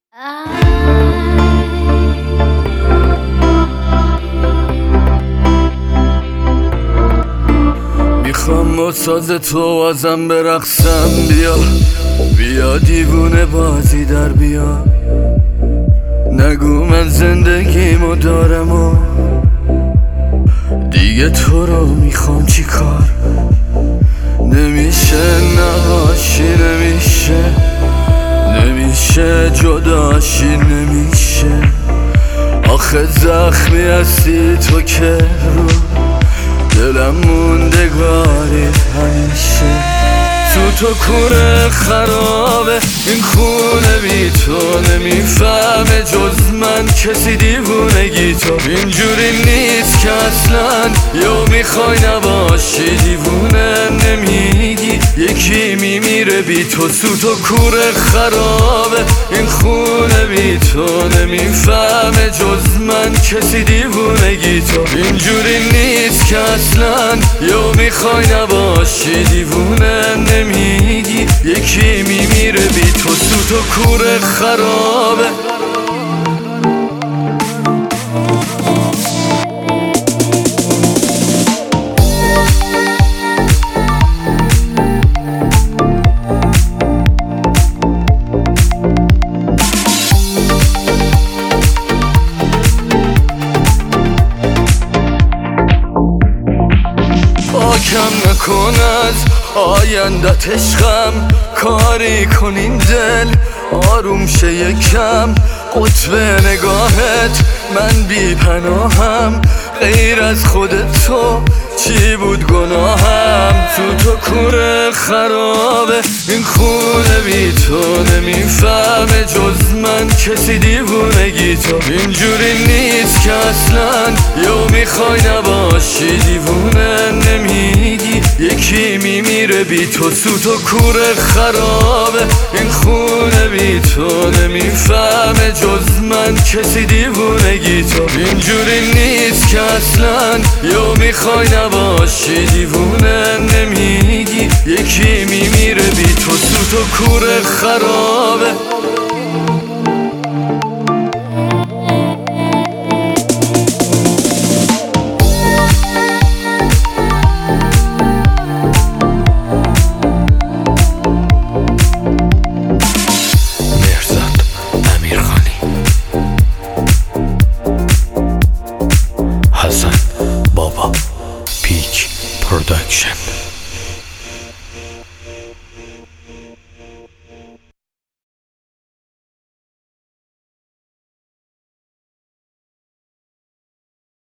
میخوام با ساز تو ازم برقصم، بیا دیوونه بازی در بیا. نگو من زندگیمو دارم و دیگه تو رو میخوام چی کار. نمیشه نباشی، نمیشه جداشی، نمیشه. آخه زخمی هستی تو که رو دلم موندگاری همیشه. تو کوره خرابه این خونه بی تو، نمیفهمه جز من کسی دیوونگی تو. اینجوری نیست که اصلا یا میخوای نباشی دیوونه نمیگی، یکی میمیره بی تو. تو کوره خرابه این خونه بی تو، نمیفهمه جز من کسی دیوونگی تو. اینجوری نیست که اصلا یا میخوای نباشی دیوونه نمیگی، یکی میمیره بی تو. تو کوره خرابه. پاکم نکن از آیندت عشقم، کاری کن این دل آروم شه یکم. قطب نگاهت من بی پناهم، غیر از خودت تو چی بود گناهم. تو کوره خرابه این خونه بی تو، نمیفهمه جز من کسی دیوونگی تو. اینجوری نیست که اصلا یا میخوای نباشی دیوونه نمیگی، یکی میمیره بی تو. تو کوره خرابه این خونه بی تو، نمیفهمه جز من کسی دیوونگی تو. اینجوری نیست که اصلا یا میخوای نباشی دیوونه نمیگی، یکی میمیره بی تو. تو کوره خرابه.